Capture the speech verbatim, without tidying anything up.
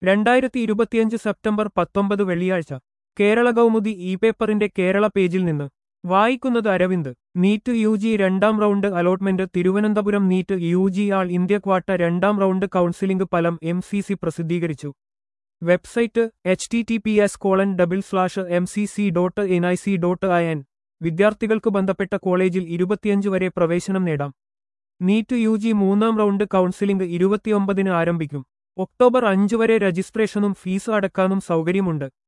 രണ്ടായിരത്തി ഇരുപത്തിയഞ്ച് സെപ്റ്റംബർ പത്തൊമ്പത് വെള്ളിയാഴ്ച കേരള കൗമുദി ഇ പേപ്പറിന്റെ കേരള പേജിൽ നിന്ന് വായിക്കുന്നത് അരവിന്ദ്. നീറ്റ് യു ജി രണ്ടാം round allotment Thiruvananthapuram NEET U G all India quota രണ്ടാം റൗണ്ട് കൗൺസിലിംഗ് ഫലം എം സി സി പ്രസിദ്ധീകരിച്ചു. Website H T T P S colon double slash M C C dot N I C dot I N. വിദ്യാർത്ഥികൾക്ക് ബന്ധപ്പെട്ട കോളേജിൽ ഇരുപത്തിയഞ്ച് വരെ പ്രവേശനം നേടാം. നീറ്റ് യു ജി മൂന്നാം റൗണ്ട് കൗൺസിലിംഗ് ഇരുപത്തിയൊമ്പതിന് ആരംഭിക്കും. ഒക്ടോബർ അഞ്ച് വരെ രജിസ്ട്രേഷനും ഫീസ് അടക്കാനും സൗകര്യമുണ്ട്.